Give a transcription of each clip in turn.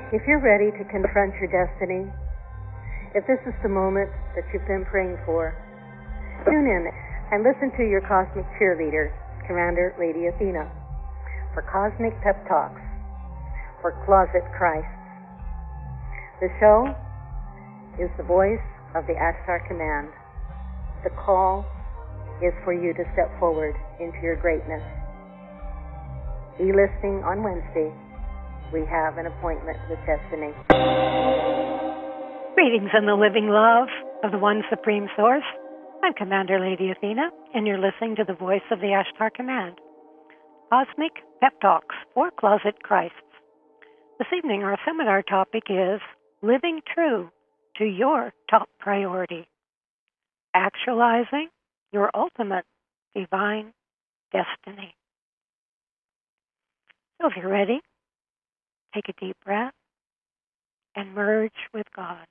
If you're ready to confront your destiny, if this is the moment that you've been praying for, tune in and listen to your cosmic cheerleader, Commander Lady Athena, for Cosmic Pep Talks for Closet Christ. The show is the voice of the Ashtar Command. The call is for you to step forward into your greatness. Be listening on Wednesday. We have an appointment with destiny. Greetings in the living love of the One Supreme Source. I'm Commander Lady Athena, and you're listening to the voice of the Ashtar Command. Cosmic Pep Talks for Closet Christs. This evening, our seminar topic is Living True to Your Top Priority. Actualizing your ultimate divine destiny. So if you're ready, take a deep breath and merge with God.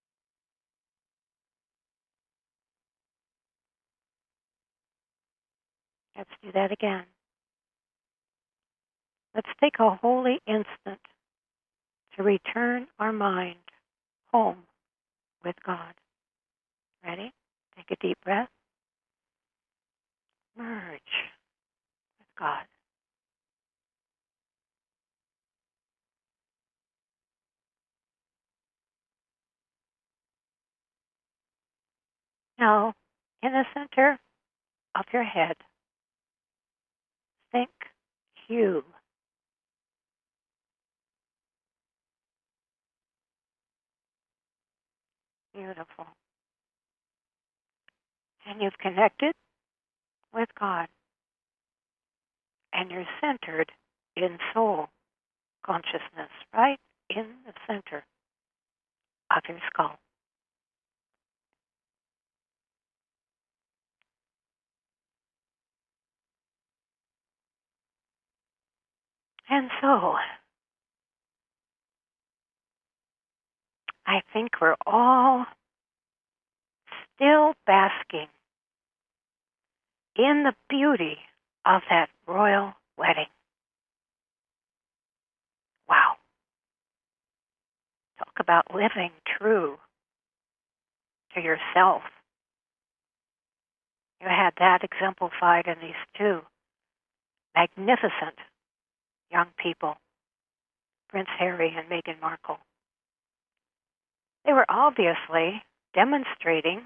Let's do that again. Let's take a holy instant to return our mind home with God. Ready? Take a deep breath. Merge with God. Now, in the center of your head, think you. Beautiful. And you've connected with God. And you're centered in soul consciousness, right in the center of your skull. And so, I think we're all still basking in the beauty of that royal wedding. Wow. Talk about living true to yourself. You had that exemplified in these two magnificent young people, Prince Harry and Meghan Markle. They were obviously demonstrating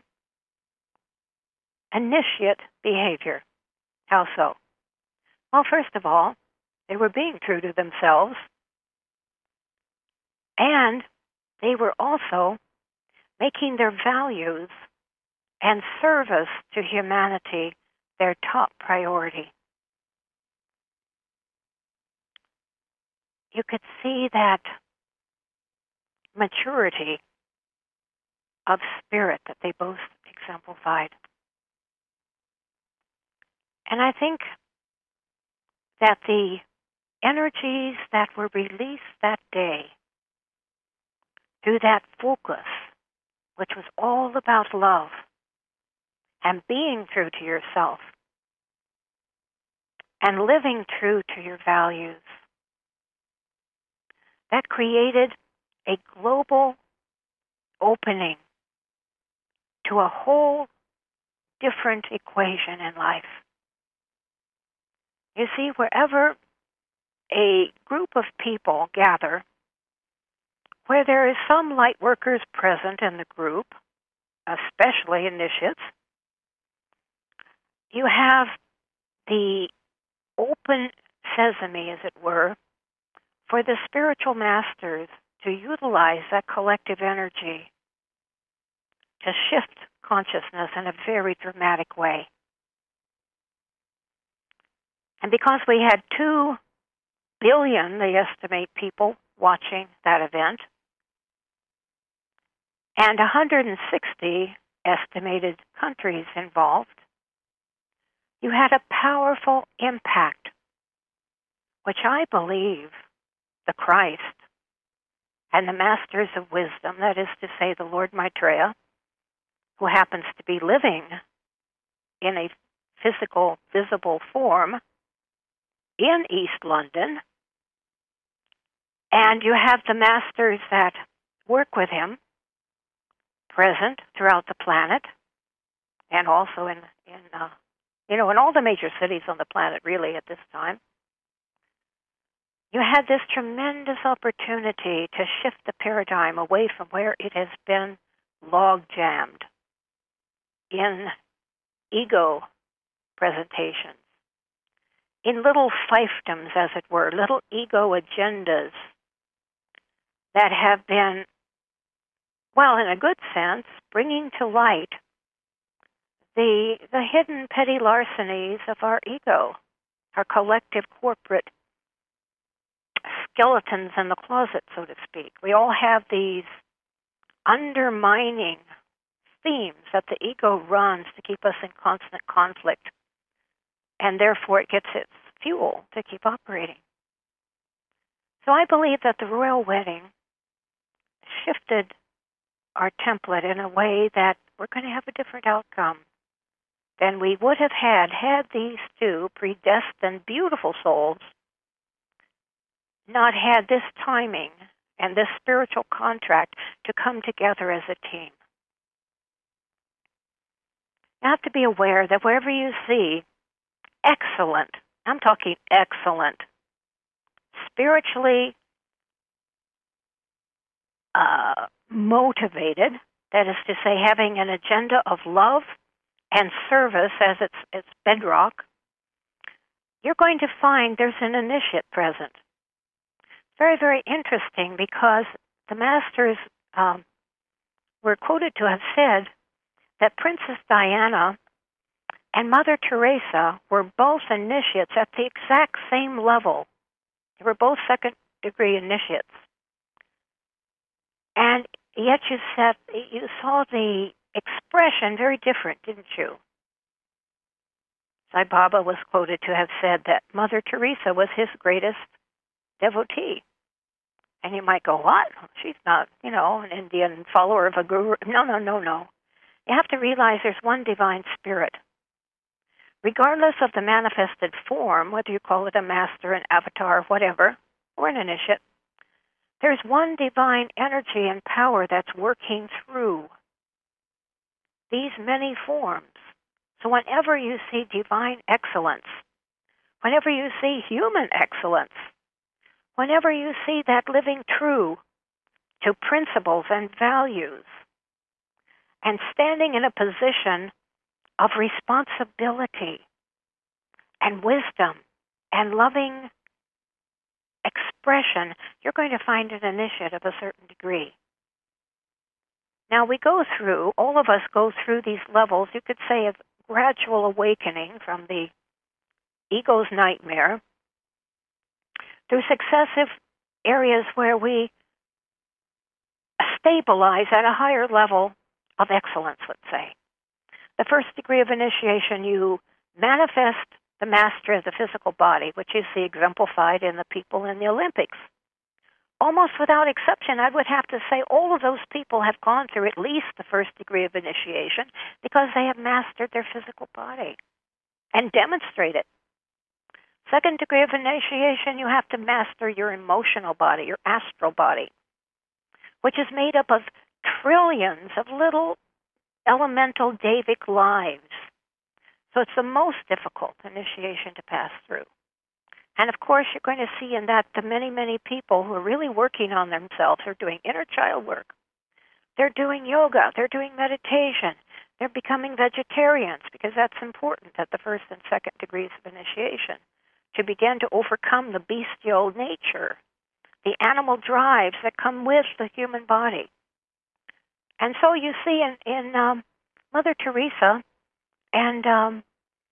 initiate behavior. How so? Well, first of all, they were being true to themselves, and they were also making their values and service to humanity their top priority. You could see that maturity of spirit that they both exemplified. And I think that the energies that were released that day through that focus, which was all about love and being true to yourself and living true to your values, that created a global opening to a whole different equation in life. You see, wherever a group of people gather, where there is some light workers present in the group, especially initiates, you have the open sesame, as it were, for the spiritual masters to utilize that collective energy to shift consciousness in a very dramatic way. And because we had 2 billion, they estimate, people watching that event, and 160 estimated countries involved, you had a powerful impact, which I believe the Christ and the Masters of Wisdom, that is to say the Lord Maitreya, who happens to be living in a physical, visible form in East London, And you have the masters that work with him present throughout the planet, and also in all the major cities on the planet, really, at this time. You had this tremendous opportunity to shift the paradigm away from where it has been log-jammed in ego presentations, in little fiefdoms, as it were, little ego agendas that have been, well, in a good sense, bringing to light the hidden petty larcenies of our ego, our collective corporate skeletons in the closet, so to speak. We all have these undermining themes that the ego runs to keep us in constant conflict, and therefore it gets its fuel to keep operating. So I believe that the royal wedding shifted our template in a way that we're going to have a different outcome than we would have had these two predestined, beautiful souls not had this timing and this spiritual contract to come together as a team. You have to be aware that wherever you see excellent, I'm talking excellent, spiritually motivated, that is to say, having an agenda of love and service as its bedrock, you're going to find there's an initiate present. Very, very interesting, because the masters were quoted to have said that Princess Diana and Mother Teresa were both initiates at the exact same level. They were both second-degree initiates. And yet you saw the expression very different, didn't you? Sai Baba was quoted to have said that Mother Teresa was his greatest devotee. And you might go, what? She's not, an Indian follower of a guru. No. You have to realize there's one divine spirit. Regardless of the manifested form, whether you call it a master, an avatar, whatever, or an initiate, there's one divine energy and power that's working through these many forms. So whenever you see divine excellence, whenever you see human excellence, whenever you see that living true to principles and values and standing in a position of responsibility and wisdom and loving expression, you're going to find an initiate of a certain degree. Now all of us go through these levels, you could say, of gradual awakening from the ego's nightmare through successive areas where we stabilize at a higher level of excellence, let's say. The first degree of initiation, you manifest the master of the physical body, which is exemplified in the people in the Olympics. Almost without exception, I would have to say all of those people have gone through at least the first degree of initiation because they have mastered their physical body and demonstrate it. Second degree of initiation, you have to master your emotional body, your astral body, which is made up of trillions of little elemental Davic lives. So it's the most difficult initiation to pass through. And of course, you're going to see in that the many, many people who are really working on themselves are doing inner child work. They're doing yoga. They're doing meditation. They're becoming vegetarians because that's important at the first and second degrees of initiation, to begin to overcome the bestial nature, the animal drives that come with the human body. And so you see in Mother Teresa and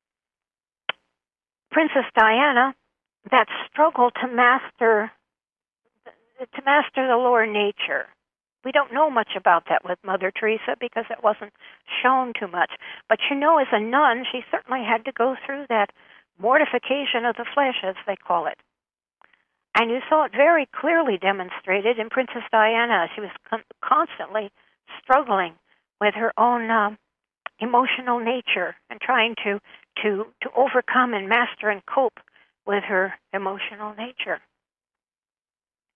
Princess Diana that struggle to master the lower nature. We don't know much about that with Mother Teresa because it wasn't shown too much. But as a nun, she certainly had to go through that mortification of the flesh, as they call it. And you saw it very clearly demonstrated in Princess Diana. She was constantly struggling with her own emotional nature and trying to overcome and master and cope with her emotional nature.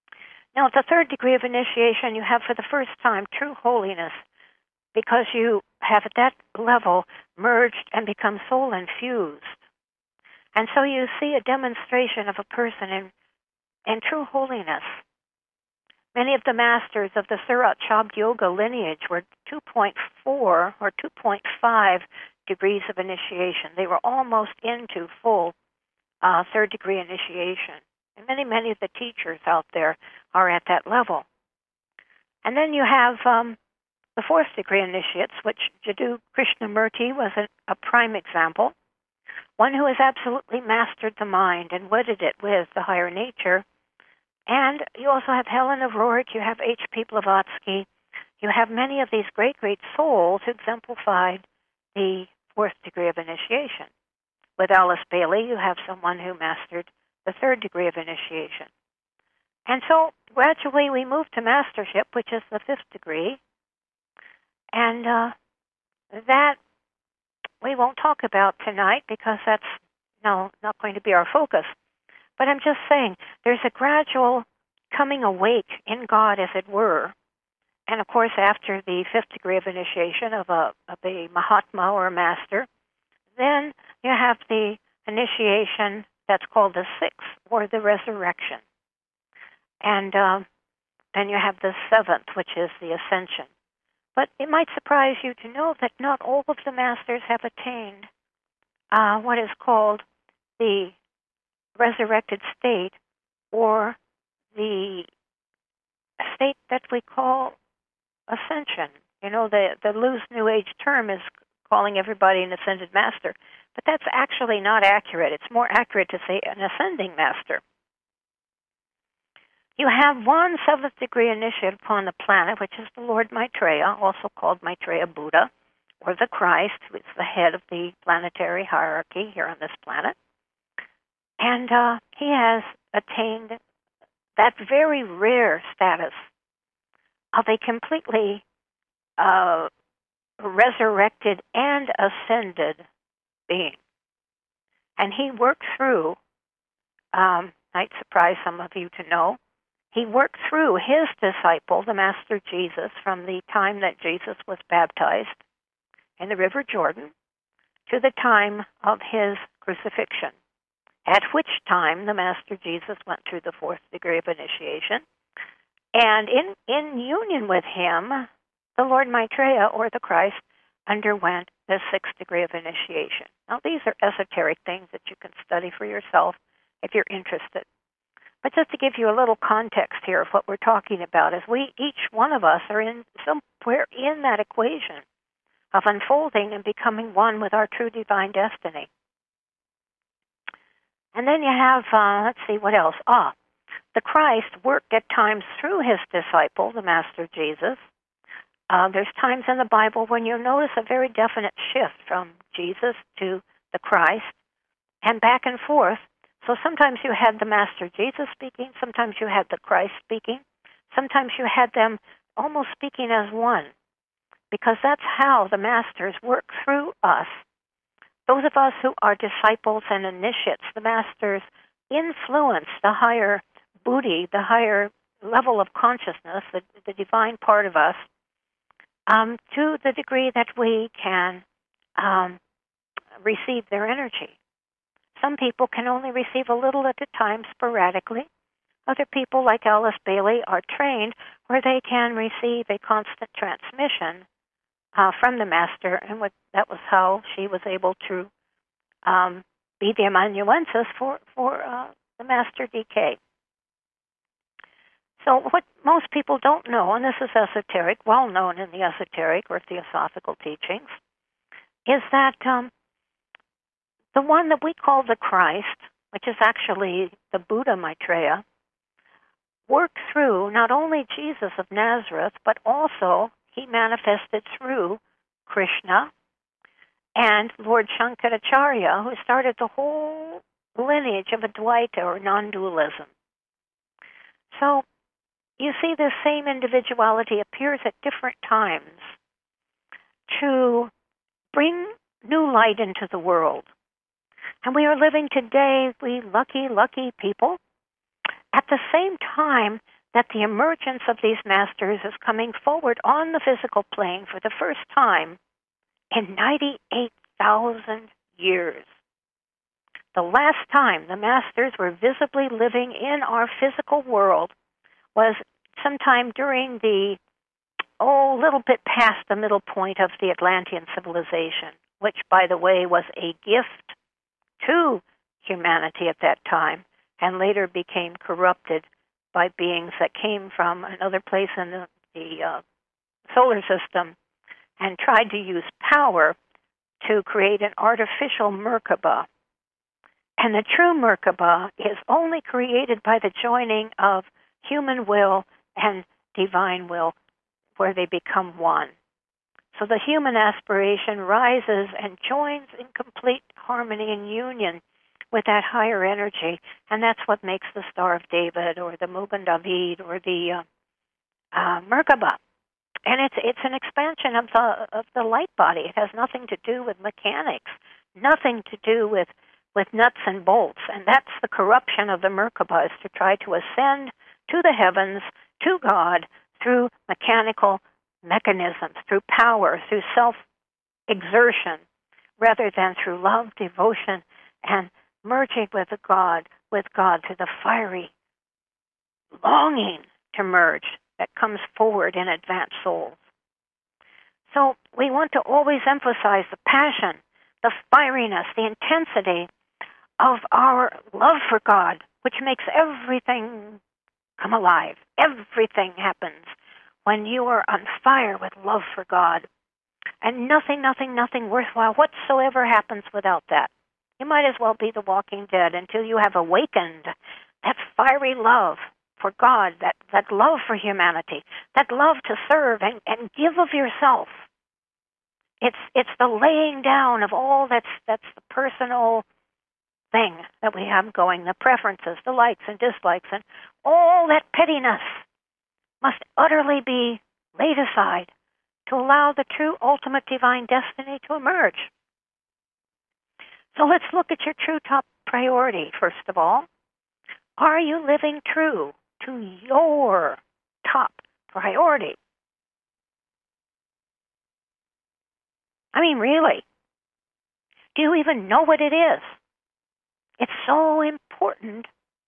Now, at the third degree of initiation, you have for the first time true holiness, because you have at that level merged and become soul infused. And so you see a demonstration of a person in true holiness. Many of the masters of the Surat Shabd Yoga lineage were 2.4 or 2.5 degrees of initiation. They were almost into full third degree initiation. And many of the teachers out there are at that level. And then you have the fourth degree initiates, which Jiddu Krishnamurti was a prime example. One who has absolutely mastered the mind and wedded it with the higher nature. And you also have Helen of Rourke, you have H.P. Blavatsky, you have many of these great souls who exemplified the fourth degree of initiation. With Alice Bailey, you have someone who mastered the third degree of initiation. And so gradually we move to mastership, which is the fifth degree, and that we won't talk about tonight because that's not going to be our focus. But I'm just saying there's a gradual coming awake in God, as it were. And of course, after the fifth degree of initiation of a Mahatma or a master, then you have the initiation that's called the sixth, or the resurrection. And then you have the seventh, which is the ascension. But it might surprise you to know that not all of the masters have attained what is called the resurrected state, or the state that we call ascension. You know, the loose New Age term is calling everybody an ascended master, but that's actually not accurate. It's more accurate to say an ascending master. You have one seventh degree initiate upon the planet, which is the Lord Maitreya, also called Maitreya Buddha, or the Christ, who is the head of the planetary hierarchy here on this planet. And he has attained that very rare status of a completely resurrected and ascended being. And he worked through, might surprise some of you to know, he worked through his disciple, the Master Jesus, from the time that Jesus was baptized in the River Jordan to the time of his crucifixion, at which time the Master Jesus went through the fourth degree of initiation. And in union with him, the Lord Maitreya, or the Christ, underwent the sixth degree of initiation. Now, these are esoteric things that you can study for yourself if you're interested. But just to give you a little context here of what we're talking about, is each one of us are in somewhere in that equation of unfolding and becoming one with our true divine destiny. And then you have, let's see, what else? The Christ worked at times through his disciple, the Master Jesus. There's times in the Bible when you'll notice a very definite shift from Jesus to the Christ and back and forth. So sometimes you had the Master Jesus speaking, sometimes you had the Christ speaking, sometimes you had them almost speaking as one, because that's how the Masters work through us. Those of us who are disciples and initiates, the Masters influence the higher buddhi, the higher level of consciousness, the divine part of us, to the degree that we can receive their energy. Some people can only receive a little at a time sporadically. Other people, like Alice Bailey, are trained where they can receive a constant transmission from the Master, and that was how she was able to be the amanuensis for the Master DK. So what most people don't know, and this is esoteric, well known in the esoteric or theosophical teachings, is that the one that we call the Christ, which is actually the Buddha Maitreya, worked through not only Jesus of Nazareth, but also he manifested through Krishna and Lord Shankaracharya, who started the whole lineage of Advaita, or non-dualism. So you see, this same individuality appears at different times to bring new light into the world. And we are living today, we lucky people, at the same time that the emergence of these masters is coming forward on the physical plane for the first time in 98,000 years. The last time the masters were visibly living in our physical world was sometime during the, little bit past the middle point of the Atlantean civilization, which, by the way, was a gift to humanity at that time and later became corrupted by beings that came from another place in the solar system and tried to use power to create an artificial Merkaba. And the true Merkaba is only created by the joining of human will and divine will, where they become one. So the human aspiration rises and joins in complete harmony and union with that higher energy, and that's what makes the Star of David or the Mugen David or the Merkaba. And it's an expansion of the light body. It has nothing to do with mechanics, nothing to do with nuts and bolts. And that's the corruption of the Merkaba, is to try to ascend to the heavens, to God, through mechanical mechanisms, through power, through self-exertion, rather than through love, devotion, and merging with God through the fiery longing to merge that comes forward in advanced souls. So we want to always emphasize the passion, the fieriness, the intensity of our love for God, which makes everything come alive. Everything happens when you are on fire with love for God. And nothing worthwhile whatsoever happens without that. You might as well be the walking dead until you have awakened that fiery love for God, that love for humanity, that love to serve and give of yourself. It's the laying down of all that's the personal thing that we have going, the preferences, the likes and dislikes, and all that pettiness must utterly be laid aside to allow the true ultimate divine destiny to emerge. So let's look at your true top priority, first of all. Are you living true to your top priority? I mean, really, do you even know what it is? It's so important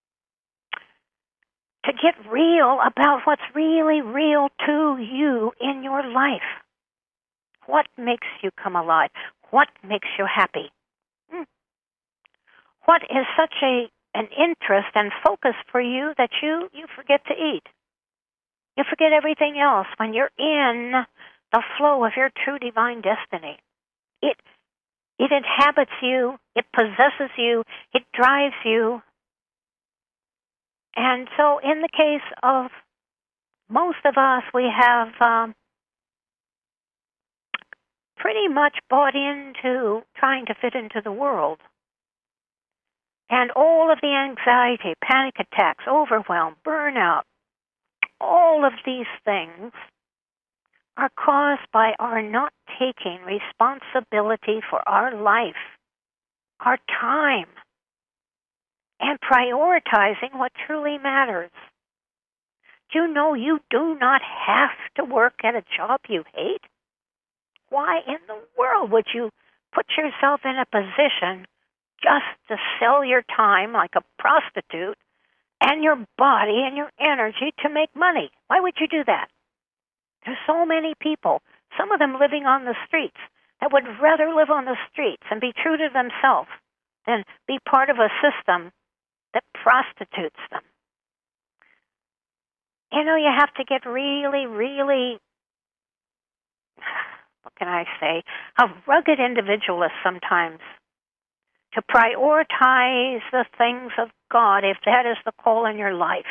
to get real about what's really real to you in your life. What makes you come alive? What makes you happy? What is such an interest and focus for you that you forget to eat? You forget everything else when you're in the flow of your true divine destiny. It inhabits you, it possesses you, it drives you. And so in the case of most of us, we have pretty much bought into trying to fit into the world. And all of the anxiety, panic attacks, overwhelm, burnout, all of these things are caused by our not taking responsibility for our life, our time, and prioritizing what truly matters. Do you know you do not have to work at a job you hate? Why in the world would you put yourself in a position just to sell your time like a prostitute and your body and your energy to make money? Why would you do that? There's so many people, some of them living on the streets, that would rather live on the streets and be true to themselves than be part of a system that prostitutes them. You know, you have to get really, really, what can I say, a rugged individualist sometimes to prioritize the things of God, if that is the call in your life.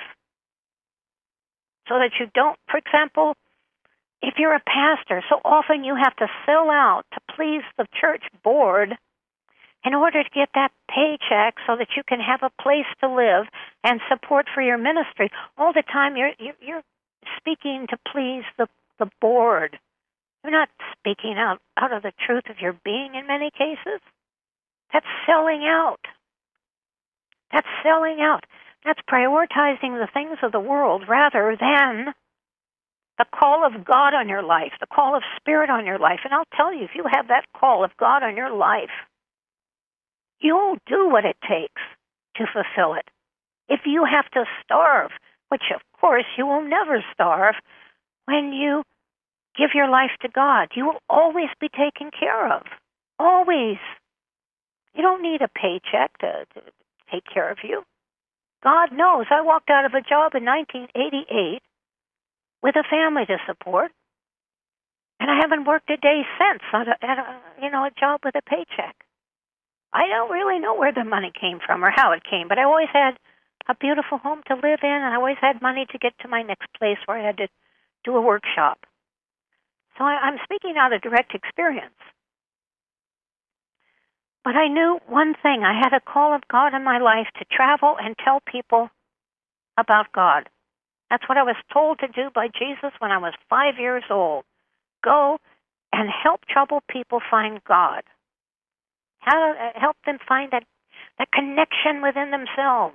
So that you don't, for example, if you're a pastor, so often you have to sell out to please the church board in order to get that paycheck so that you can have a place to live and support for your ministry. All the time you're speaking to please the board. You're not speaking out of the truth of your being in many cases. That's selling out. That's selling out. That's prioritizing the things of the world rather than the call of God on your life, the call of Spirit on your life. And I'll tell you, if you have that call of God on your life, you'll do what it takes to fulfill it. If you have to starve, which of course you will never starve, when you give your life to God, you will always be taken care of. Always. You don't need a paycheck to take care of you. God knows. I walked out of a job in 1988 with a family to support, and I haven't worked a day since at a job with a paycheck. I don't really know where the money came from or how it came, but I always had a beautiful home to live in, and I always had money to get to my next place where I had to do a workshop. So I'm speaking out of direct experience. But I knew one thing. I had a call of God in my life to travel and tell people about God. That's what I was told to do by Jesus when I was 5 years old. Go and help troubled people find God. How to help them find that connection within themselves.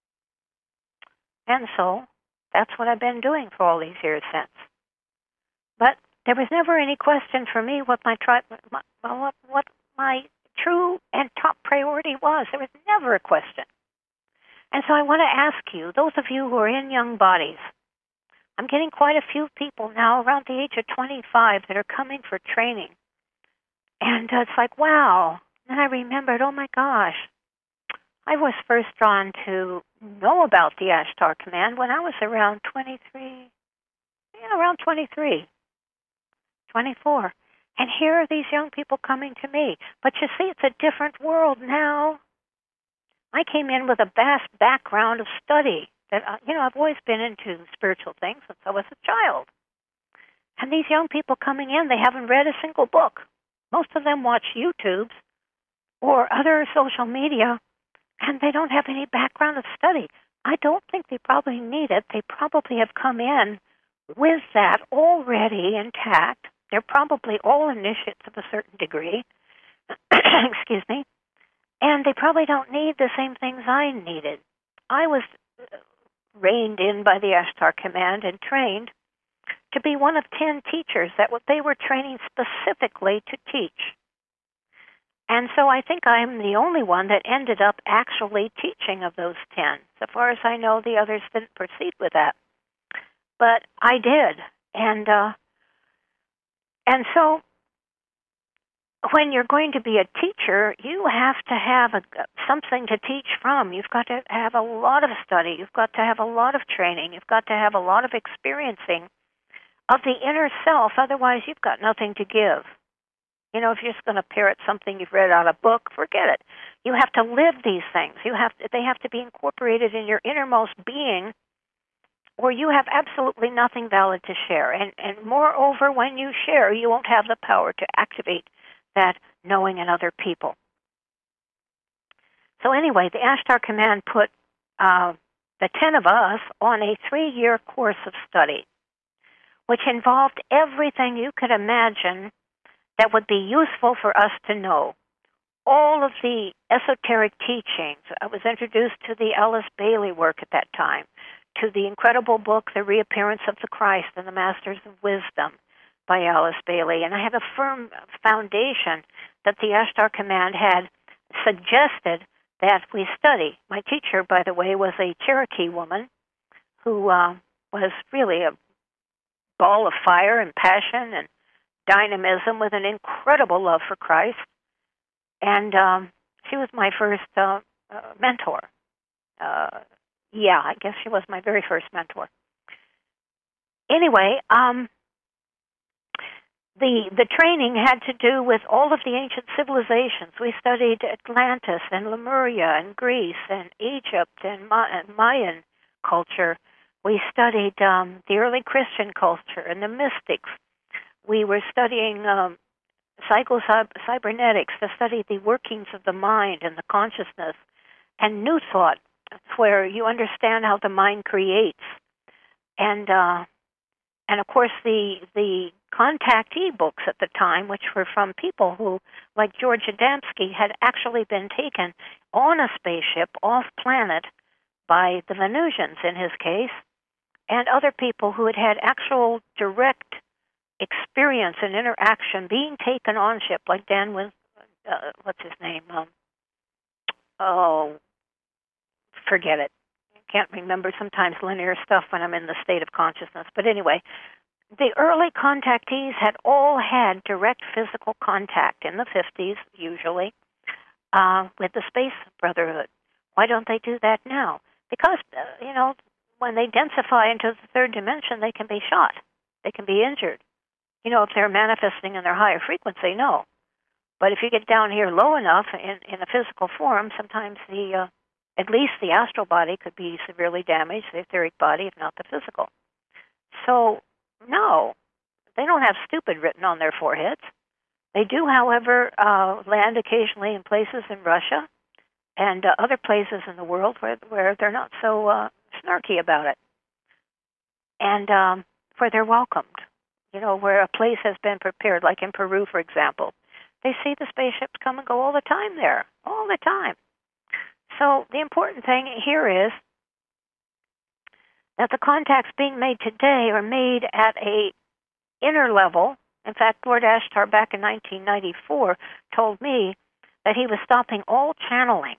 And so that's what I've been doing for all these years since. But there was never any question for me what my true and top priority was. There was never a question. And so I want to ask you, those of you who are in young bodies, I'm getting quite a few people now around the age of 25 that are coming for training. And it's like, wow. And I remembered, oh my gosh, I was first drawn to know about the Ashtar Command when I was around 23, 24. And here are these young people coming to me. But you see, it's a different world now. I came in with a vast background of study. That I've always been into spiritual things since I was a child. And these young people coming in, they haven't read a single book. Most of them watch YouTubes or other social media, and they don't have any background of study. I don't think they probably need it. They probably have come in with that already intact. They're probably all initiates of a certain degree. Excuse me. And they probably don't need the same things I needed. I was reined in by the Ashtar Command and trained to be one of 10 teachers that they were training specifically to teach. And so I think I'm the only one that ended up actually teaching of those 10. So far as I know, the others didn't proceed with that. But I did. And so when you're going to be a teacher, you have to have something to teach from. You've got to have a lot of study. You've got to have a lot of training. You've got to have a lot of experiencing of the inner self. Otherwise, you've got nothing to give. If you're just going to parrot something you've read out of a book, forget it. You have to live these things. They have to be incorporated in your innermost being, or you have absolutely nothing valid to share. And moreover, when you share, you won't have the power to activate that knowing in other people. So anyway, the Ashtar Command put the 10 of us on a 3-year course of study, which involved everything you could imagine that would be useful for us to know. All of the esoteric teachings. I was introduced to the Alice Bailey work at that time, to the incredible book, The Reappearance of the Christ and the Masters of Wisdom by Alice Bailey. And I had a firm foundation that the Ashtar Command had suggested that we study. My teacher, by the way, was a Cherokee woman who was really a ball of fire and passion and dynamism with an incredible love for Christ. And she was my first mentor. I guess she was my very first mentor. Anyway, the training had to do with all of the ancient civilizations. We studied Atlantis and Lemuria and Greece and Egypt and Mayan culture. We studied the early Christian culture and the mystics. We were studying psycho-cybernetics to study the workings of the mind and the consciousness, and New Thought, where you understand how the mind creates. And of course, the contactee books at the time, which were from people who, like George Adamski, had actually been taken on a spaceship off planet by the Venusians in his case, and other people who had had actual direct experience and interaction being taken on ship, like Dan was, what's his name? Forget it. Can't remember sometimes linear stuff when I'm in the state of consciousness. But anyway, the early contactees had all had direct physical contact in the 50s, usually, with the Space Brotherhood. Why don't they do that now? Because, when they densify into the third dimension, they can be shot. They can be injured. If they're manifesting in their higher frequency, no. But if you get down here low enough in a physical form, sometimes at least the astral body could be severely damaged, the etheric body, if not the physical. So, no, they don't have stupid written on their foreheads. They do, however, land occasionally in places in Russia and other places in the world where they're not so snarky about it, and where they're welcomed. Where a place has been prepared, like in Peru, for example. They see the spaceships come and go all the time there, all the time. So the important thing here is that the contacts being made today are made at a inner level. In fact, Lord Ashtar back in 1994 told me that he was stopping all channeling.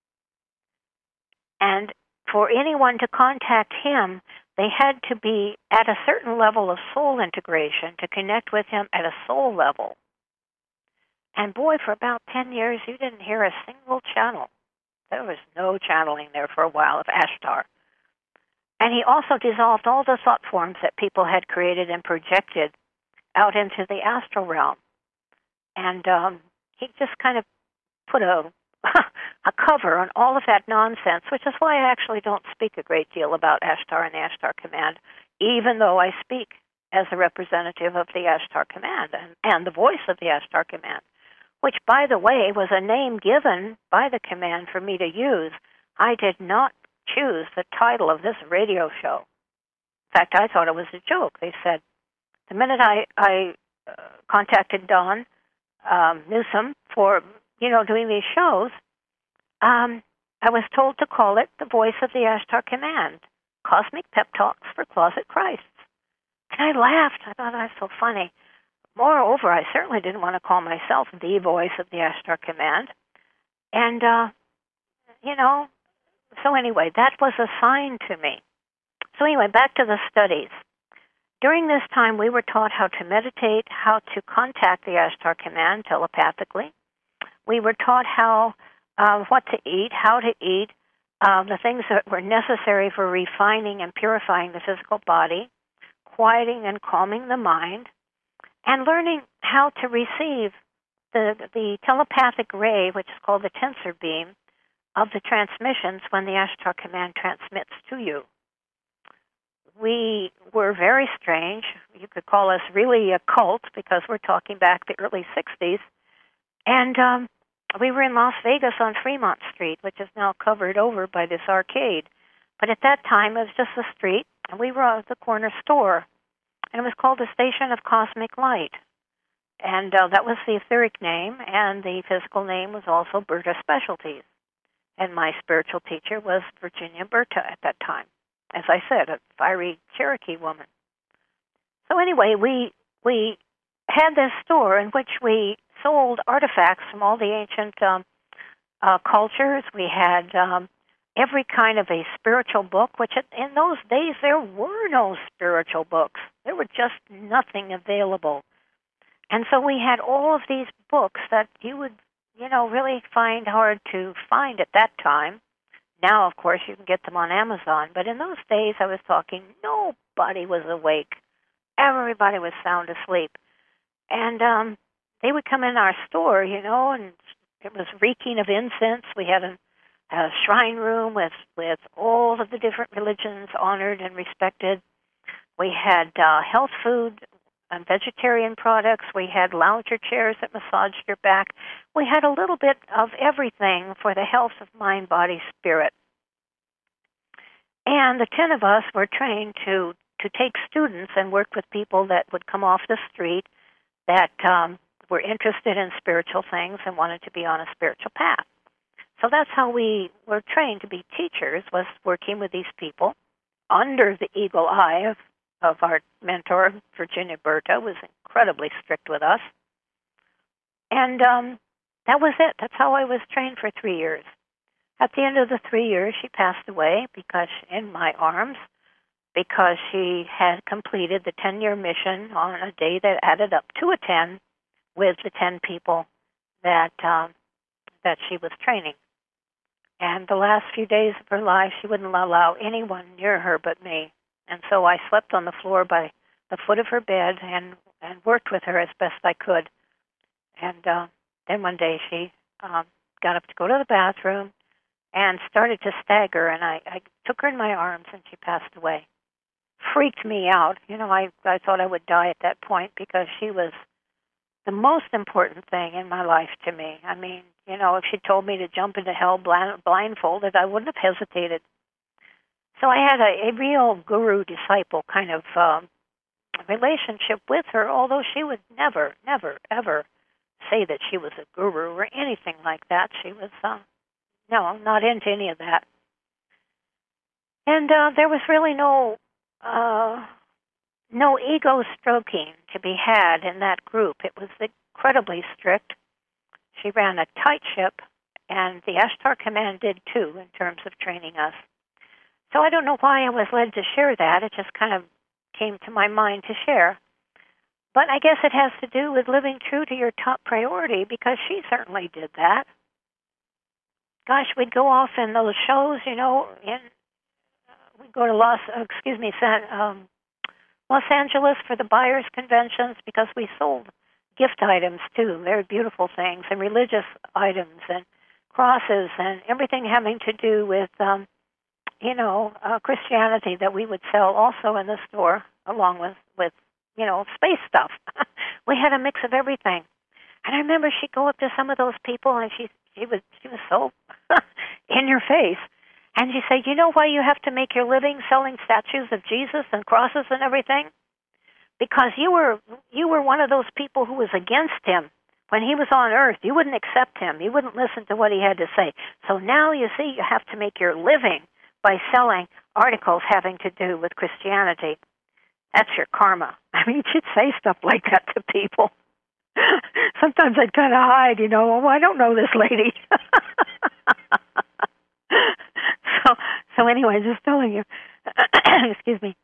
And for anyone to contact him, they had to be at a certain level of soul integration to connect with him at a soul level. And boy, for about 10 years, you didn't hear a single channel. There was no channeling there for a while of Ashtar. And he also dissolved all the thought forms that people had created and projected out into the astral realm. And he just kind of put a cover on all of that nonsense, which is why I actually don't speak a great deal about Ashtar and the Ashtar Command, even though I speak as a representative of the Ashtar Command and the voice of the Ashtar Command, which, by the way, was a name given by the command for me to use. I did not choose the title of this radio show. In fact, I thought it was a joke. They said, the minute I contacted Don Newsom for doing these shows, I was told to call it the Voice of the Ashtar Command, Cosmic Pep Talks for Closet Christs. And I laughed. I thought that was so funny. Moreover, I certainly didn't want to call myself the Voice of the Ashtar Command. And, so anyway, that was assigned to me. So anyway, back to the studies. During this time, we were taught how to meditate, how to contact the Ashtar Command telepathically. We were taught what to eat, how to eat, the things that were necessary for refining and purifying the physical body, quieting and calming the mind, and learning how to receive the telepathic ray, which is called the tensor beam, of the transmissions when the Ashtar Command transmits to you. We were very strange. You could call us really a cult because we're talking back the early 60s. And we were in Las Vegas on Fremont Street, which is now covered over by this arcade. But at that time, it was just a street, and we were at the corner store. And it was called the Station of Cosmic Light. And that was the etheric name, and the physical name was also Berta Specialties. And my spiritual teacher was Virginia Berta at that time. As I said, a fiery Cherokee woman. So anyway, we had this store in which we sold artifacts from all the ancient cultures. We had every kind of a spiritual book, which in those days there were no spiritual books. There were just nothing available. And so we had all of these books that you would, really find hard to find at that time. Now, of course, you can get them on Amazon. But in those days, I was talking, nobody was awake. Everybody was sound asleep. And they would come in our store, and it was reeking of incense. We had a shrine room with all of the different religions honored and respected. We had health food and vegetarian products. We had lounger chairs that massaged your back. We had a little bit of everything for the health of mind, body, spirit. And the 10 of us were trained to take students and work with people that would come off the street that were interested in spiritual things and wanted to be on a spiritual path. So that's how we were trained to be teachers, was working with these people under the eagle eye of our mentor, Virginia Berta, was incredibly strict with us. And that was it. That's how I was trained for 3 years. At the end of the 3 years, she passed away in my arms, because she had completed the 10-year mission on a day that added up to a 10 with the 10 people that she was training. And the last few days of her life, she wouldn't allow anyone near her but me. And so I slept on the floor by the foot of her bed and worked with her as best I could. And then one day she got up to go to the bathroom and started to stagger, and I took her in my arms, and she passed away. Freaked me out. I thought I would die at that point, because she was the most important thing in my life to me. I mean, if she told me to jump into hell blindfolded, I wouldn't have hesitated. So I had a real guru-disciple kind of relationship with her, although she would never, never, ever say that she was a guru or anything like that. She was, no, not into any of that. And there was really no ego stroking to be had in that group. It was incredibly strict. She ran a tight ship, and the Ashtar Command did too, in terms of training us. So I don't know why I was led to share that. It just kind of came to my mind to share. But I guess it has to do with living true to your top priority, because she certainly did that. Gosh, we'd go off in those shows, we'd go to Los Angeles for the buyers' conventions, because we sold gift items too. Very beautiful things, and religious items, and crosses, and everything having to do with, Christianity that we would sell also in the store, along with space stuff. We had a mix of everything. And I remember she'd go up to some of those people, and she was so in your face. And she'd say, "You know why you have to make your living selling statues of Jesus and crosses and everything? Because you were one of those people who was against him when he was on earth. You wouldn't accept him. You wouldn't listen to what he had to say. So now, you see, you have to make your living by selling articles having to do with Christianity. That's your karma." I mean, she'd say stuff like that to people. Sometimes I'd kind of hide, "Oh, I don't know this lady." So anyway, just telling you. Excuse me.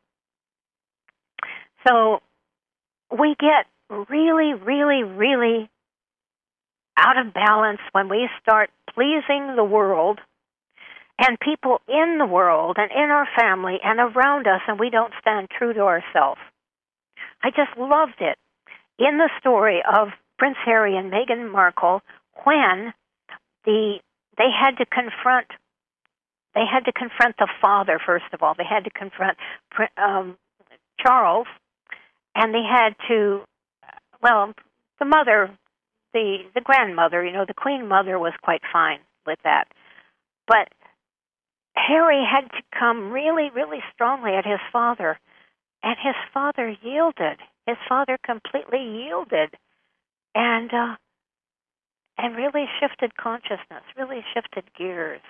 So we get really, really, really out of balance when we start pleasing the world and people in the world and in our family and around us, and we don't stand true to ourselves. I just loved it in the story of Prince Harry and Meghan Markle, when they had to confront the father. First of all, they had to confront Charles, and they had to, the mother, the grandmother, the Queen Mother was quite fine with that, but Harry had to come really, really strongly at his father, and his father yielded. His father completely yielded, and really shifted consciousness, really shifted gears,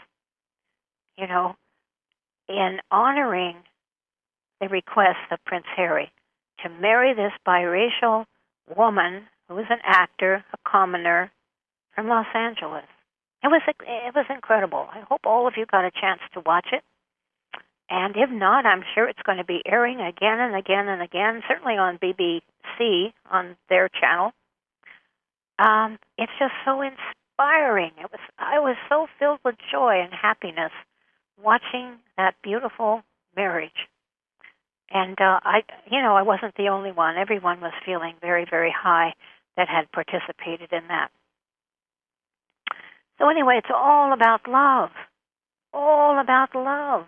in honoring the request of Prince Harry to marry this biracial woman who was an actor, a commoner from Los Angeles. It was incredible. I hope all of you got a chance to watch it. And if not, I'm sure it's going to be airing again and again and again, certainly on BBC, on their channel. It's just so inspiring. I was so filled with joy and happiness watching that beautiful marriage. And I wasn't the only one. Everyone was feeling very, very high that had participated in that. So anyway, it's all about love. All about love.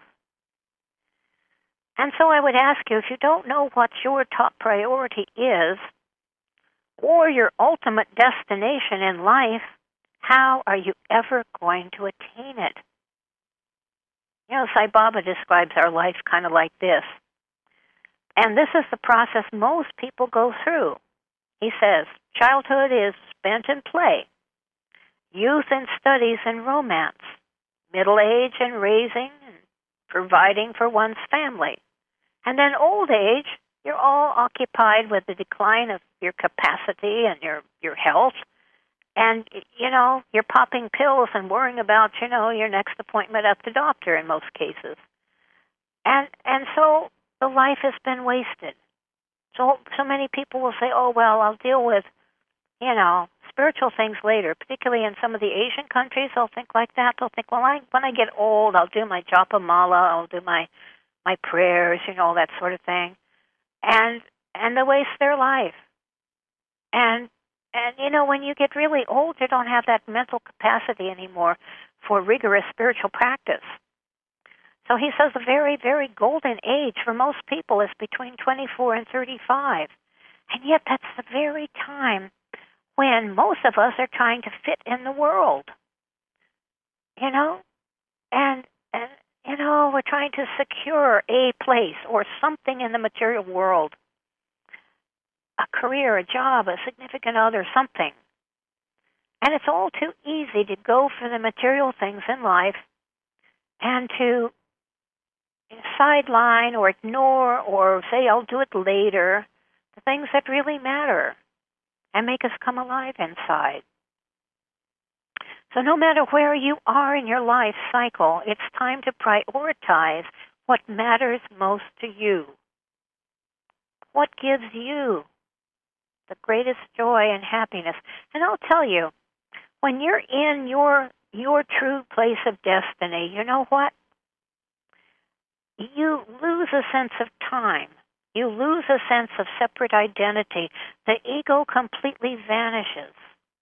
And so I would ask you, if you don't know what your top priority is, or your ultimate destination in life, how are you ever going to attain it? Sai Baba describes our life kind of like this. And this is the process most people go through. He says, childhood is spent in play, youth in studies and romance, middle age and raising and providing for one's family. And then old age, you're all occupied with the decline of your capacity and your health. And, you're popping pills and worrying about, your next appointment at the doctor in most cases. And so the life has been wasted. So many people will say, oh, well, I'll deal with, spiritual things later, particularly in some of the Asian countries. They'll think like that. They'll think, well, when I get old, I'll do my japa mala, I'll do my prayers, that sort of thing. And they waste their life. And when you get really old, you don't have that mental capacity anymore for rigorous spiritual practice. So he says the very, very golden age for most people is between 24 and 35. And yet that's the very time when most of us are trying to fit in the world. And we're trying to secure a place or something in the material world. A career, a job, a significant other, something. And it's all too easy to go for the material things in life and to sideline or ignore or say, I'll do it later, the things that really matter and make us come alive inside. So no matter where you are in your life cycle, it's time to prioritize what matters most to you. What gives you the greatest joy and happiness? And I'll tell you, when you're in your true place of destiny, you know what? You lose a sense of time. You lose a sense of separate identity. The ego completely vanishes.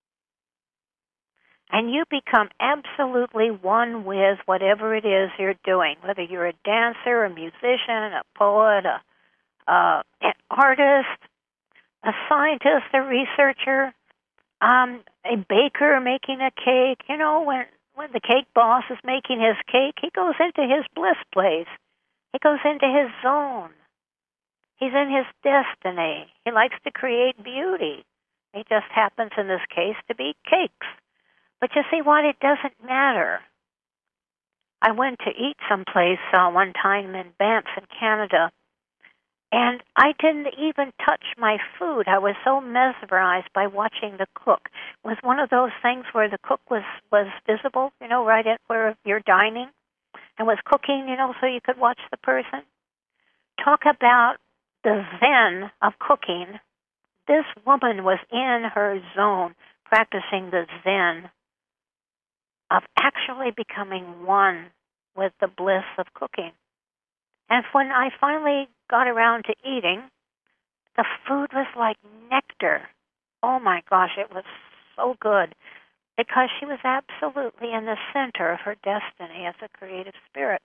And you become absolutely one with whatever it is you're doing, whether you're a dancer, a musician, a poet, an artist, a scientist, a researcher, a baker making a cake. When the cake boss is making his cake, he goes into his bliss place. He goes into his zone. He's in his destiny. He likes to create beauty. It just happens in this case to be cakes. But you see what? It doesn't matter. I went to eat someplace one time in Banff in Canada, and I didn't even touch my food. I was so mesmerized by watching the cook. It was one of those things where the cook was visible, right at where you're dining, and was cooking, so you could watch the person. Talk about the zen of cooking. This woman was in her zone, practicing the zen of actually becoming one with the bliss of cooking. And when I finally got around to eating, the food was like nectar. Oh my gosh, it was so good because she was absolutely in the center of her destiny as a creative spirit.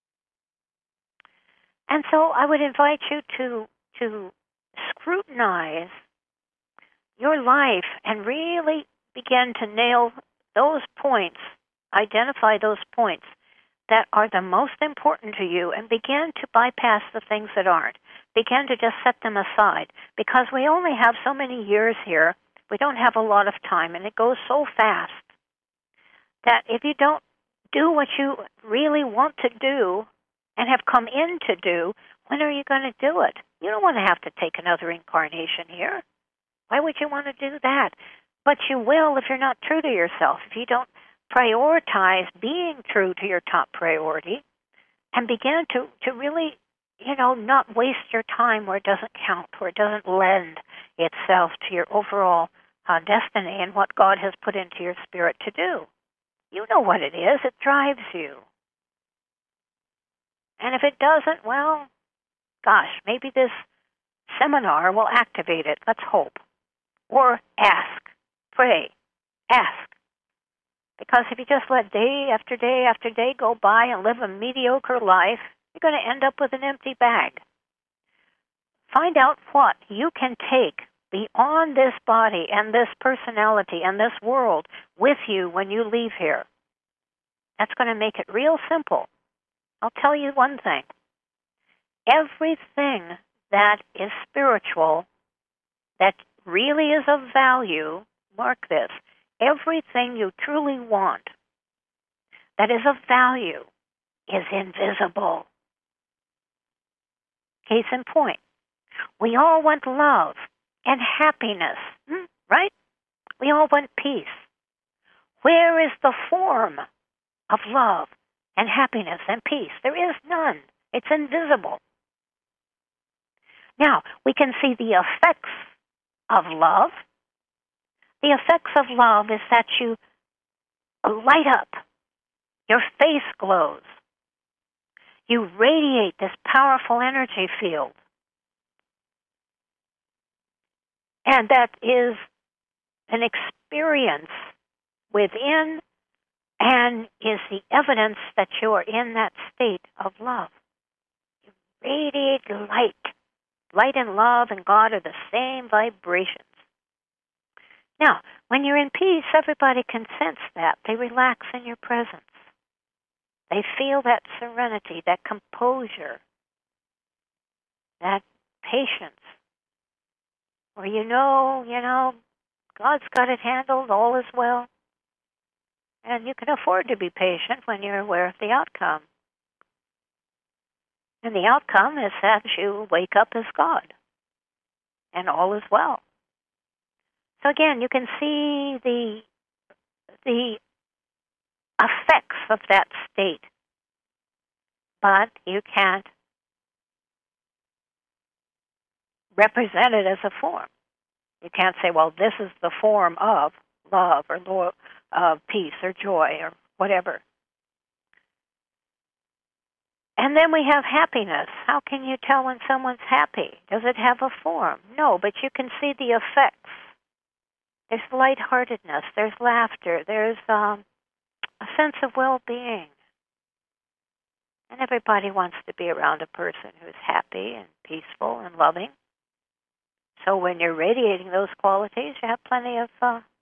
And so I would invite you to scrutinize your life and really begin to nail those points, identify those points that are the most important to you and begin to bypass the things that aren't. Begin to just set them aside because we only have so many years here. We don't have a lot of time, and it goes so fast that if you don't do what you really want to do and have come in to do, when are you going to do it? You don't want to have to take another incarnation here. Why would you want to do that? But you will if you're not true to yourself, if you don't prioritize being true to your top priority and begin to really, not waste your time where it doesn't count, where it doesn't lend itself to your overall destiny and what God has put into your spirit to do. You know what it is. It drives you. And if it doesn't, well, gosh, maybe this seminar will activate it. Let's hope. Or ask. Pray. Ask. Because if you just let day after day after day go by and live a mediocre life, you're going to end up with an empty bag. Find out what you can take beyond this body and this personality and this world with you when you leave here. That's going to make it real simple. I'll tell you one thing. Everything that is spiritual, that really is of value, mark this, everything you truly want that is of value is invisible. Case in point, we all want love and happiness, right? We all want peace. Where is the form of love and happiness and peace? There is none. It's invisible. Now, we can see the effects of love. The effects of love is that you light up. Your face glows. You radiate this powerful energy field. And that is an experience within and is the evidence that you are in that state of love. You radiate light. Light and love and God are the same vibrations. Now, when you're in peace, everybody can sense that. They relax in your presence. They feel that serenity, that composure, that patience. Or you know, God's got it handled, all is well. And you can afford to be patient when you're aware of the outcome. And the outcome is that you wake up as God. And all is well. So again, you can see the effects of that state. But you can't represent it as a form. You can't say, well, this is the form of love or peace or joy or whatever. And then we have happiness. How can you tell when someone's happy? Does it have a form? No, but you can see the effects. There's lightheartedness. There's laughter. There's a sense of well-being. And everybody wants to be around a person who's happy and peaceful and loving. So when you're radiating those qualities, you have plenty of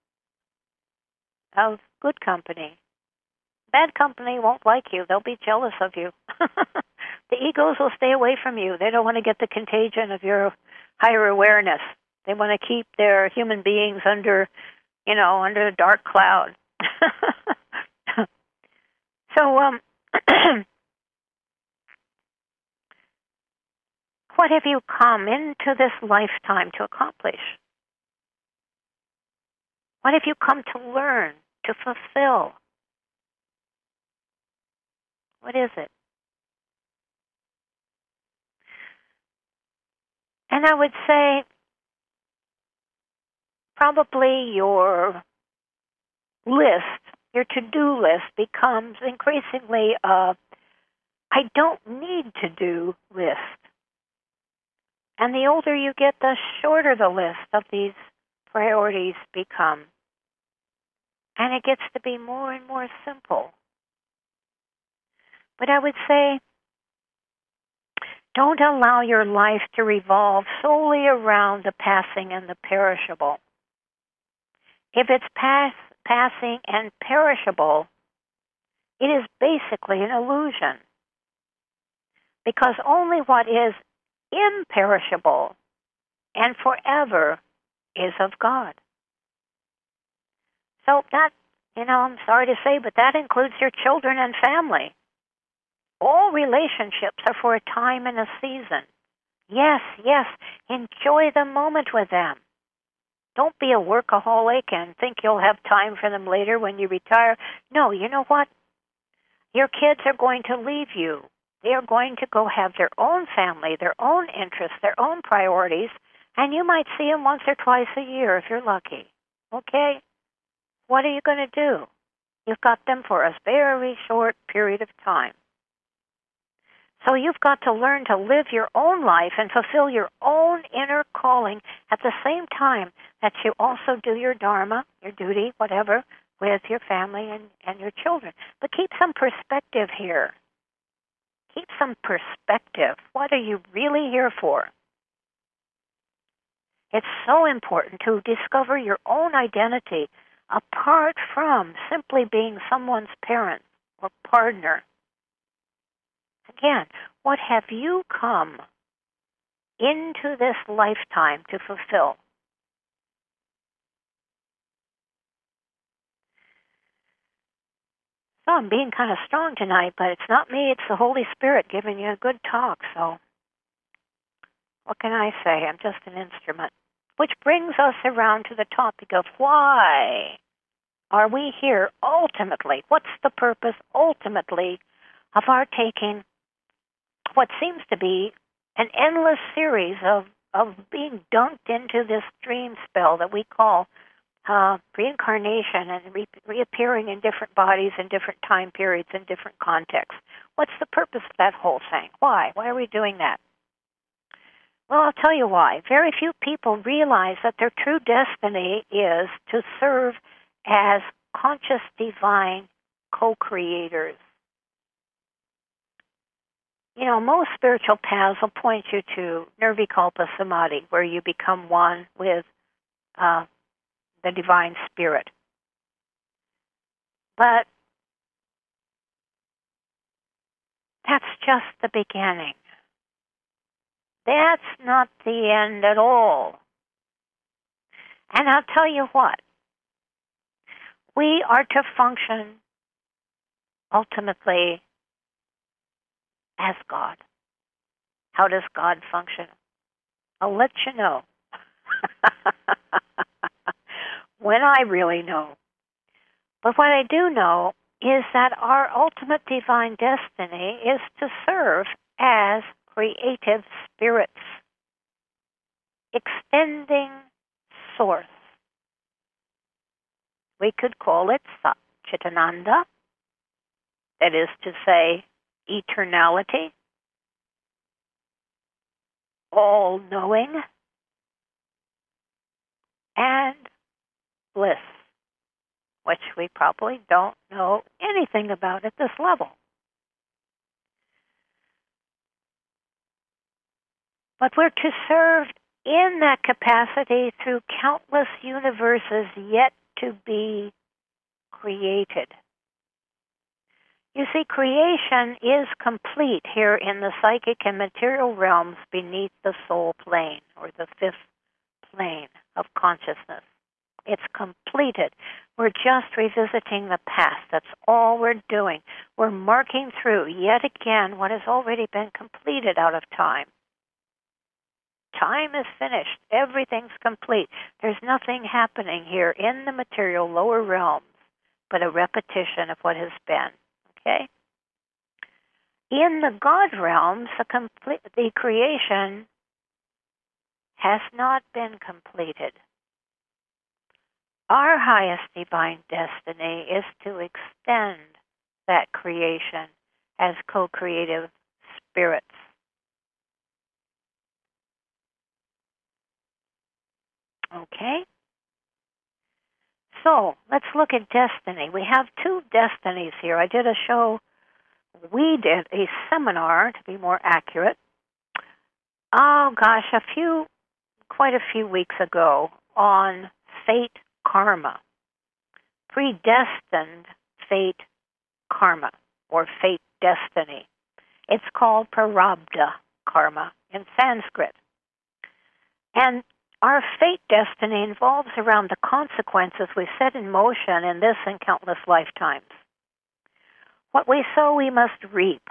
good company. Bad company won't like you. They'll be jealous of you. The egos will stay away from you. They don't want to get the contagion of your higher awareness. They want to keep their human beings under a dark cloud. So, what have you come into this lifetime to accomplish? What have you come to learn, to fulfill? What is it? And I would say probably your list, your to-do list becomes increasingly a I don't need to do list. And the older you get, the shorter the list of these priorities become. And it gets to be more and more simple. But I would say, don't allow your life to revolve solely around the passing and the perishable. If it's passing and perishable, it is basically an illusion. Because only what is imperishable and forever is of God. So that, I'm sorry to say, but that includes your children and family. All relationships are for a time and a season. Yes, enjoy the moment with them. Don't be a workaholic and think you'll have time for them later when you retire. No, you know what? Your kids are going to leave you. They are going to go have their own family, their own interests, their own priorities, and you might see them once or twice a year if you're lucky. Okay? What are you going to do? You've got them for a very short period of time. So you've got to learn to live your own life and fulfill your own inner calling at the same time that you also do your dharma, your duty, whatever, with your family and your children. But keep some perspective here. Keep some perspective. What are you really here for? It's so important to discover your own identity apart from simply being someone's parent or partner. Again, what have you come into this lifetime to fulfill? So I'm being kind of strong tonight, but it's not me, it's the Holy Spirit giving you a good talk. So what can I say? I'm just an instrument. Which brings us around to the topic of why are we here ultimately? What's the purpose ultimately of our taking what seems to be an endless series of being dunked into this dream spell that we call reincarnation and reappearing in different bodies in different time periods in different contexts? What's the purpose of that whole thing? Why? Why are we doing that? Well, I'll tell you why. Very few people realize that their true destiny is to serve as conscious divine co-creators. You know, most spiritual paths will point you to Nirvikalpa Samadhi, where you become one with the divine spirit. But that's just the beginning. That's not the end at all. And I'll tell you what. We are to function ultimately as God. How does God function? I'll let you know. When I really know. But what I do know is that our ultimate divine destiny is to serve as creative spirits, extending source. We could call it Satchitananda, that is to say, eternality, all-knowing, and bliss, which we probably don't know anything about at this level. But we're to serve in that capacity through countless universes yet to be created. You see, creation is complete here in the psychic and material realms beneath the soul plane, or the fifth plane of consciousness. It's completed. We're just revisiting the past. That's all we're doing. We're marking through, yet again, what has already been completed out of time. Time is finished. Everything's complete. There's nothing happening here in the material lower realms but a repetition of what has been. Okay? In the God realms, the creation has not been completed. Our highest divine destiny is to extend that creation as co-creative spirits. Okay? So, let's look at destiny. We have two destinies here. I did a show, we did a seminar, to be more accurate, quite a few weeks ago, on fate karma, predestined fate karma, or fate destiny. It's called prarabdha karma in Sanskrit. And our fate destiny involves around the consequences we set in motion in this and countless lifetimes. What we sow, we must reap.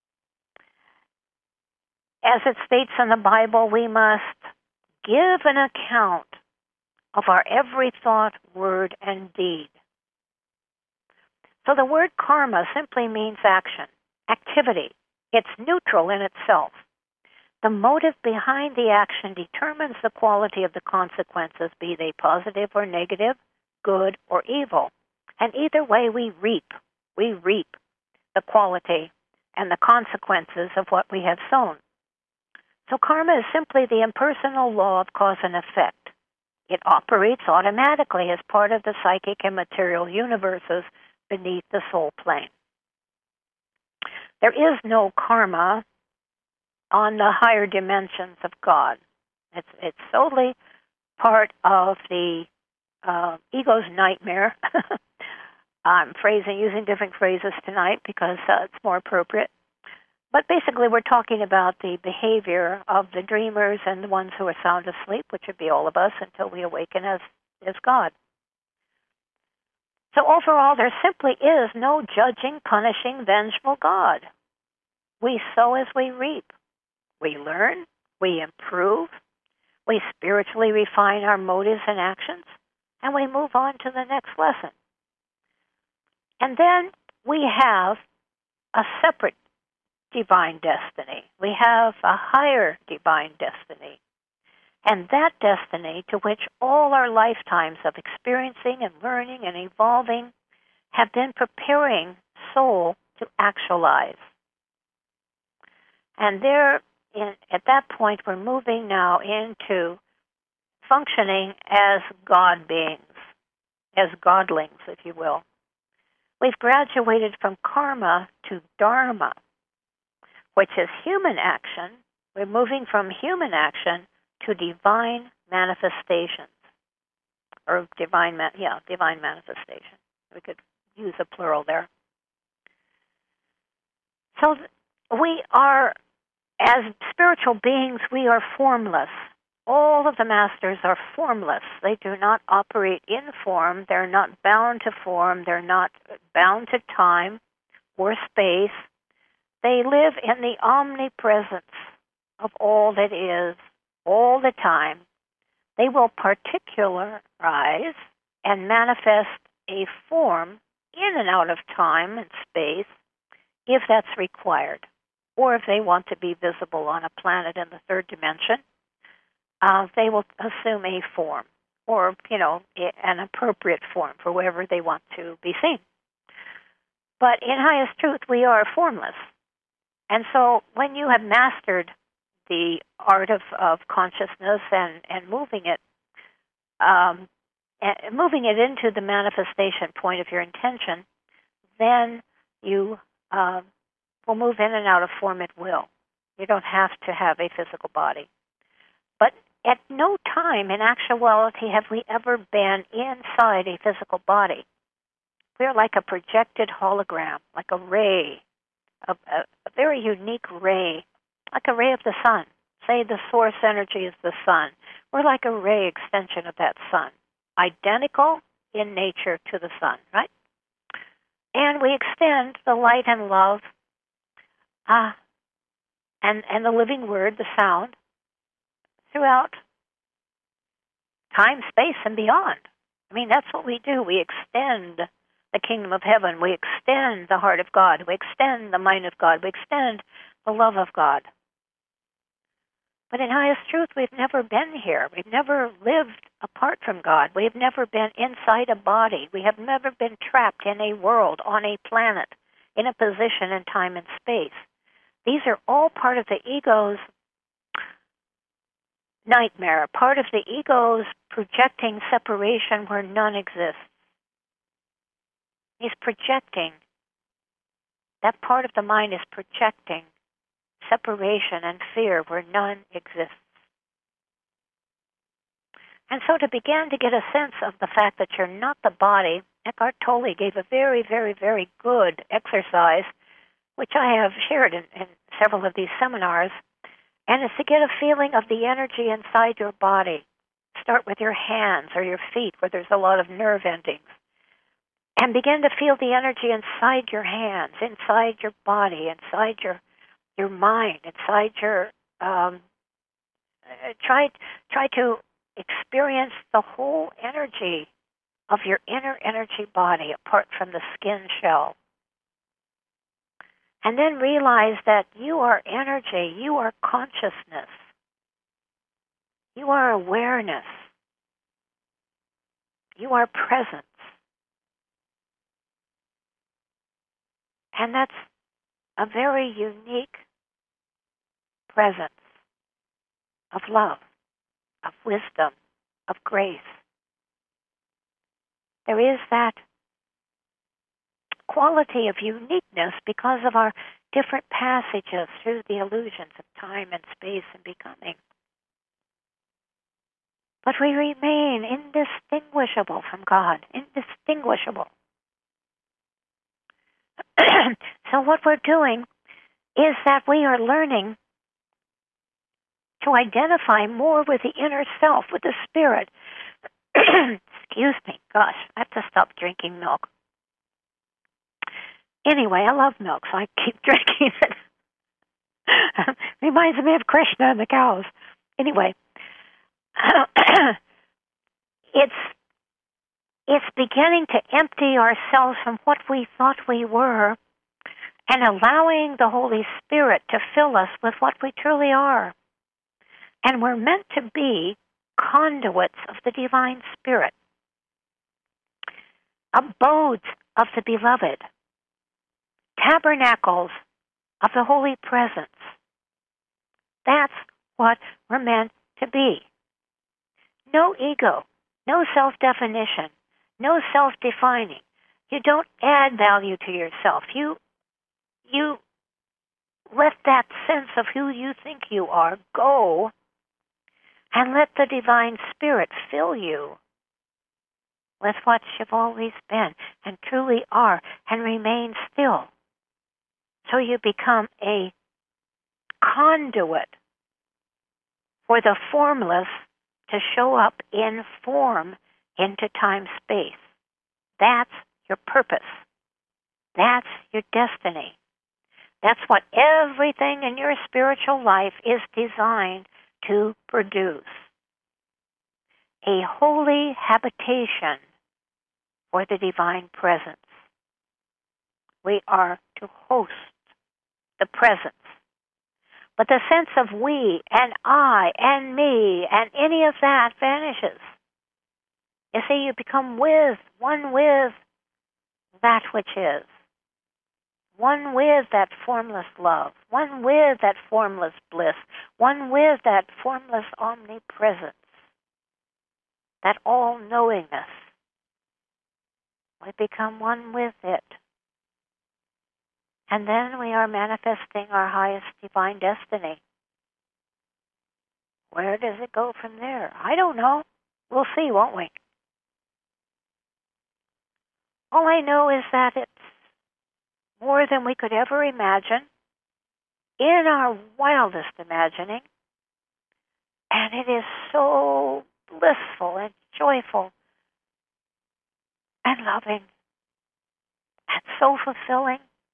As it states in the Bible, we must give an account of our every thought, word, and deed. So the word karma simply means action, activity. It's neutral in itself. The motive behind the action determines the quality of the consequences, be they positive or negative, good or evil. And either way, we reap the quality and the consequences of what we have sown. So karma is simply the impersonal law of cause and effect. It operates automatically as part of the psychic and material universes beneath the soul plane. There is no karma on the higher dimensions of God. It's solely part of the ego's nightmare. I'm using different phrases tonight because it's more appropriate. But basically, we're talking about the behavior of the dreamers and the ones who are sound asleep, which would be all of us until we awaken as God. So overall, there simply is no judging, punishing, vengeful God. We sow as we reap. We learn, we improve, we spiritually refine our motives and actions, and we move on to the next lesson. And then we have a separate divine destiny. We have a higher divine destiny. And that destiny, to which all our lifetimes of experiencing and learning and evolving have been preparing soul to actualize. And at that point, we're moving now into functioning as God beings, as godlings, if you will. We've graduated from karma to dharma, which is human action. We're moving from human action to divine manifestations, or divine manifestation. We could use a plural there. So we are, as spiritual beings, we are formless. All of the masters are formless. They do not operate in form. They're not bound to form. They're not bound to time or space. They live in the omnipresence of all that is, all the time. They will particularize and manifest a form in and out of time and space if that's required, or if they want to be visible on a planet in the third dimension, they will assume a form, or, an appropriate form for wherever they want to be seen. But in highest truth, we are formless. And so when you have mastered the art of consciousness and moving it into the manifestation point of your intention, then you will move in and out of form at will. You don't have to have a physical body. But at no time in actuality have we ever been inside a physical body. We're like a projected hologram, like a ray, a very unique ray, like a ray of the sun. Say the source energy is the sun. We're like a ray extension of that sun, identical in nature to the sun, right? And we extend the light and love and the living word, the sound, throughout time, space, and beyond. I mean, that's what we do. We extend the kingdom of heaven. We extend the heart of God. We extend the mind of God. We extend the love of God. But in highest truth, we've never been here. We've never lived apart from God. We have never been inside a body. We have never been trapped in a world, on a planet, in a position in time and space. These are all part of the ego's nightmare, part of the ego's projecting separation where none exists. He's projecting. That part of the mind is projecting separation and fear where none exists. And so to begin to get a sense of the fact that you're not the body, Eckhart Tolle gave a very, very, very good exercise, which I have shared in several of these seminars, and it's to get a feeling of the energy inside your body. Start with your hands or your feet where there's a lot of nerve endings. And begin to feel the energy inside your hands, inside your body, inside your mind, inside your try to experience the whole energy of your inner energy body apart from the skin shell. And then realize that you are energy, you are consciousness, you are awareness, you are presence. And that's a very unique presence of love, of wisdom, of grace. There is that quality of uniqueness because of our different passages through the illusions of time and space and becoming. But we remain indistinguishable from God, indistinguishable. So what we're doing is that we are learning to identify more with the inner self, with the spirit, Excuse me. Gosh, I have to stop drinking milk. Anyway, I love milk, so I keep drinking it. Reminds me of Krishna and the cows. Anyway, it's beginning to empty ourselves from what we thought we were and allowing the Holy Spirit to fill us with what we truly are. And we're meant to be conduits of the Divine Spirit, abodes of the Beloved, tabernacles of the Holy Presence. That's what we're meant to be. No ego, no self-definition, no self-defining. You don't add value to yourself. You let that sense of who you think you are go and let the Divine Spirit fill you with what you've always been and truly are, and remain still. So you become a conduit for the formless to show up in form into time-space. That's your purpose. That's your destiny. That's what everything in your spiritual life is designed to produce. A holy habitation for the Divine Presence. We are to host the presence. But the sense of we and I and me and any of that vanishes. You see, you become one with that which is. One with that formless love. One with that formless bliss. One with that formless omnipresence. That all-knowingness. We become one with it. And then we are manifesting our highest divine destiny. Where does it go from there? I don't know. We'll see, won't we? All I know is that it's more than we could ever imagine in our wildest imagining. And it is so blissful and joyful and loving and so fulfilling.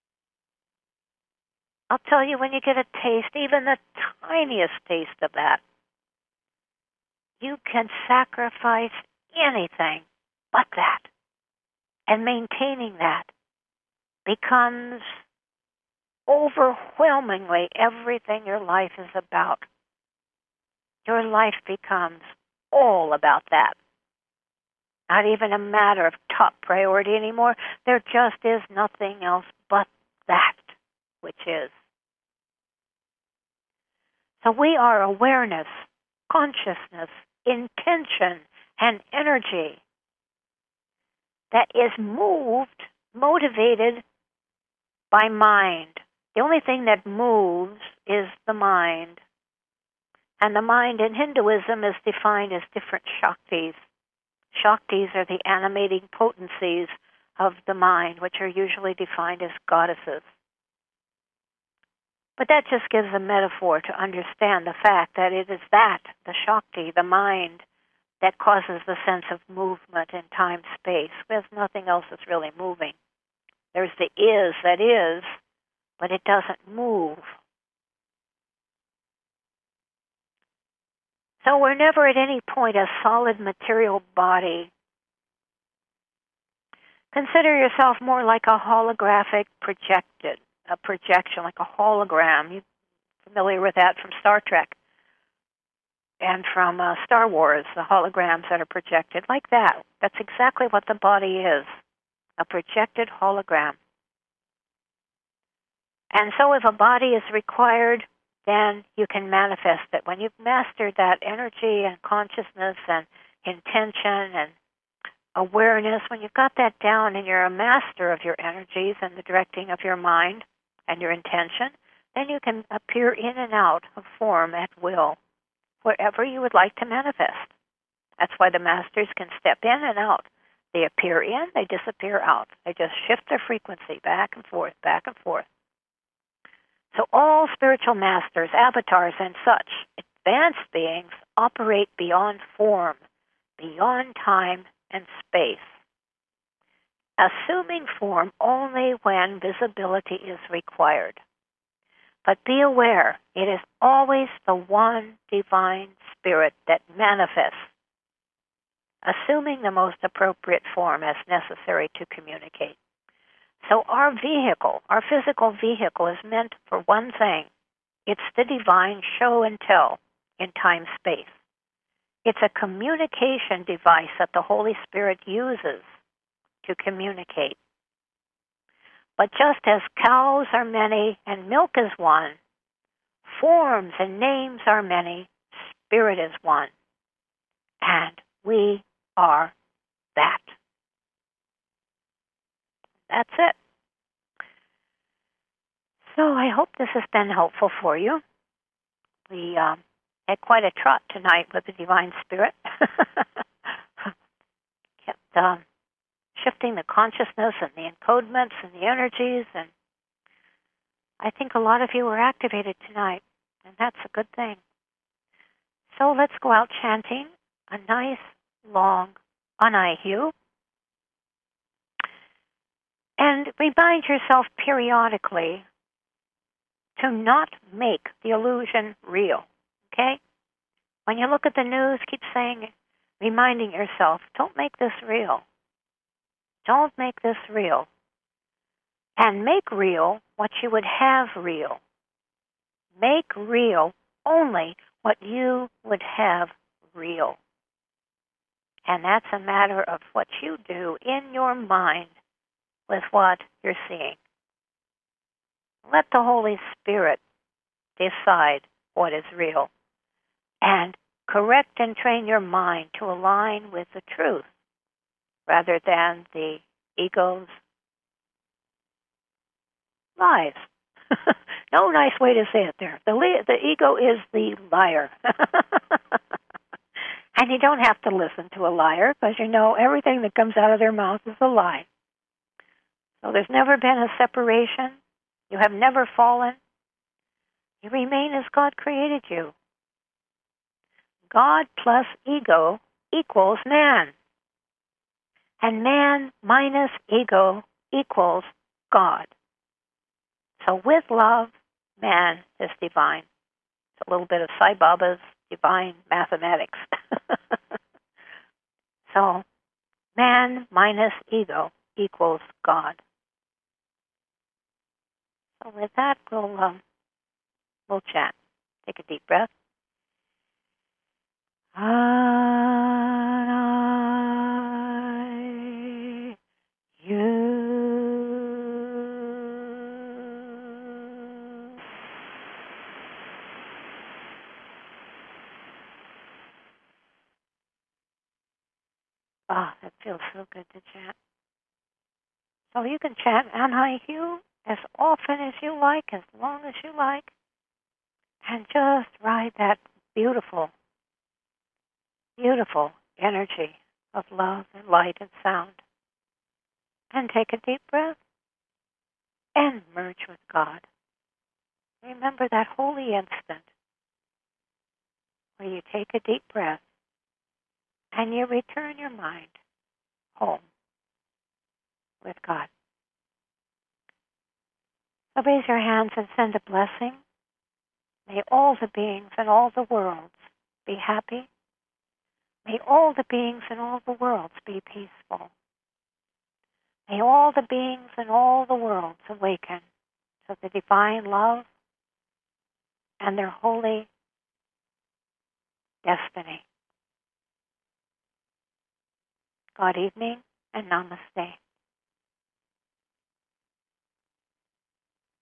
I'll tell you, when you get a taste, even the tiniest taste of that, you can sacrifice anything but that. And maintaining that becomes overwhelmingly everything your life is about. Your life becomes all about that. Not even a matter of top priority anymore. There just is nothing else but that which is. So we are awareness, consciousness, intention, and energy that is motivated by mind. The only thing that moves is the mind. And the mind in Hinduism is defined as different Shaktis. Shaktis are the animating potencies of the mind, which are usually defined as goddesses. But that just gives a metaphor to understand the fact that it is that, the Shakti, the mind, that causes the sense of movement in time-space. There's nothing else that's really moving. There's the is that is, but it doesn't move. So we're never at any point a solid material body. Consider yourself more like a holographic projection, like a hologram. You're familiar with that from Star Trek and from Star Wars, the holograms that are projected, like that. That's exactly what the body is, a projected hologram. And so if a body is required, then you can manifest it. When you've mastered that energy and consciousness and intention and awareness, when you've got that down and you're a master of your energies and the directing of your mind and your intention, then you can appear in and out of form at will, wherever you would like to manifest. That's why the masters can step in and out. They appear in, they disappear out. They just shift their frequency back and forth, back and forth. So all spiritual masters, avatars, and such advanced beings operate beyond form, beyond time, and space, assuming form only when visibility is required. But be aware, it is always the one divine spirit that manifests, assuming the most appropriate form as necessary to communicate. So our vehicle, our physical vehicle, is meant for one thing. It's the divine show and tell in time-space. It's a communication device that the Holy Spirit uses to communicate. But just as cows are many and milk is one, forms and names are many, spirit is one. And we are that. That's it. So I hope this has been helpful for you. We had quite a trot tonight with the Divine Spirit. Kept shifting the consciousness and the encodements and the energies, and I think a lot of you were activated tonight, and that's a good thing. So let's go out chanting a nice, long Anaihu, and remind yourself periodically to not make the illusion real, okay? When you look at the news, keep saying, reminding yourself, don't make this real. Don't make this real. And make real what you would have real. Make real only what you would have real. And that's a matter of what you do in your mind with what you're seeing. Let the Holy Spirit decide what is real. And correct and train your mind to align with the truth rather than the ego's lies. No nice way to say it there. The ego is the liar. And you don't have to listen to a liar because you know everything that comes out of their mouth is a lie. So there's never been a separation. You have never fallen. You remain as God created you. God plus ego equals man. And man minus ego equals God. So with love, man is divine. It's a little bit of Sai Baba's divine mathematics. So man minus ego equals God. So with that, we'll chat. Take a deep breath. Ah, that feels so good to chant. So you can chant Anaihu as often as you like, as long as you like, and just ride that beautiful, beautiful energy of love and light and sound. And take a deep breath and merge with God. Remember that holy instant where you take a deep breath and you return your mind home with God. So raise your hands and send a blessing. May all the beings in all the worlds be happy. May all the beings in all the worlds be peaceful. May all the beings in all the worlds awaken to the divine love and their holy destiny. God evening and namaste.